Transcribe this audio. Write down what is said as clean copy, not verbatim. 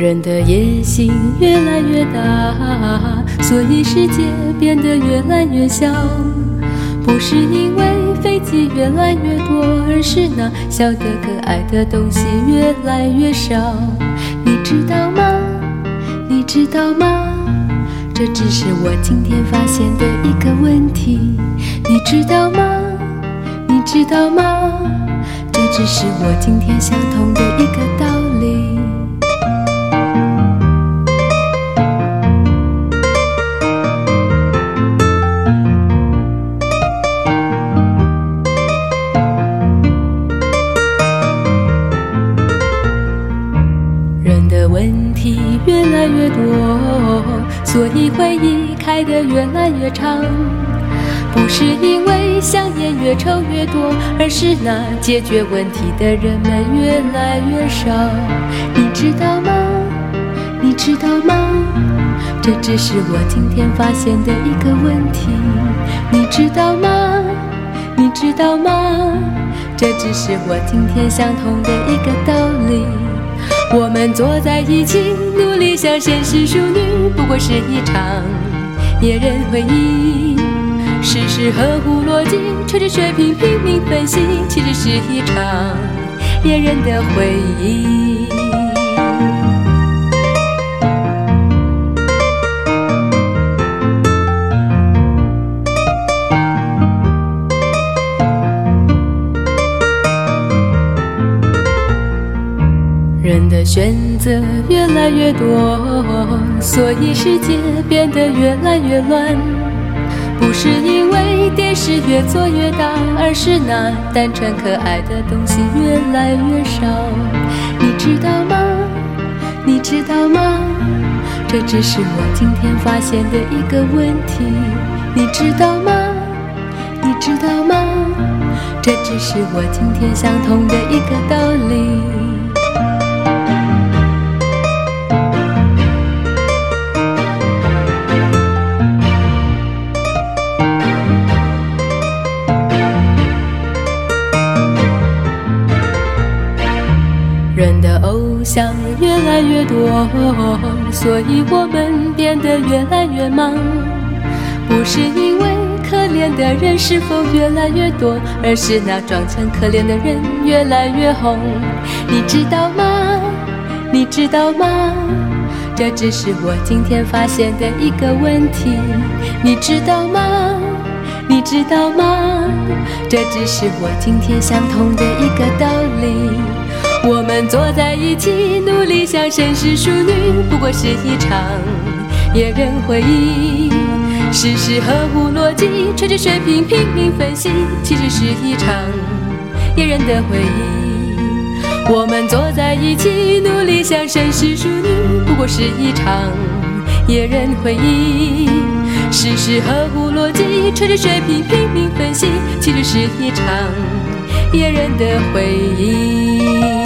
人的野心越来越大，所以世界变得越来越小。不是因为飞机越来越多，而是那小的可爱的东西越来越少。你知道吗？你知道吗？这只是我今天发现的一个问题。你知道吗？你知道吗？这只是我今天想通的一个道理。人的问题越来越多，所以会议开得越来越长。不是因为香烟越抽越多，而是那解决问题的人们越来越少。你知道吗？你知道吗？这只是我今天发现的一个问题。你知道吗？你知道吗？这只是我今天想通的一个道理。我们坐在一起，努力向绅士淑女，不过是一场野人会议。事事合乎逻辑，吹着水平拼命分析，其实是一场野人的会议。人的选择越来越多，所以世界变得越来越乱。不是因为电视越做越大，而是那单纯可爱的东西越来越少。你知道吗？你知道吗？这只是我今天发现的一个问题。你知道吗？你知道吗？这只是我今天想通的一个道理。人的偶像越来越多，所以我们变得越来越忙。不是因为可怜的人是否越来越多，而是那装成可怜的人越来越红。你知道吗？你知道吗？这只是我今天发现的一个问题。你知道吗？你知道吗？这只是我今天想通的一个道理。我们坐在一起，努力向绅士淑女，不过是一场野人会议。事事合乎逻辑，吹着水平拼命分析，其实是一场野人的会议。我们坐在一起，努力向绅士淑女，不过是一场野人会议。事事合乎逻辑，吹着水平拼命分析，其实是一场野人的会议。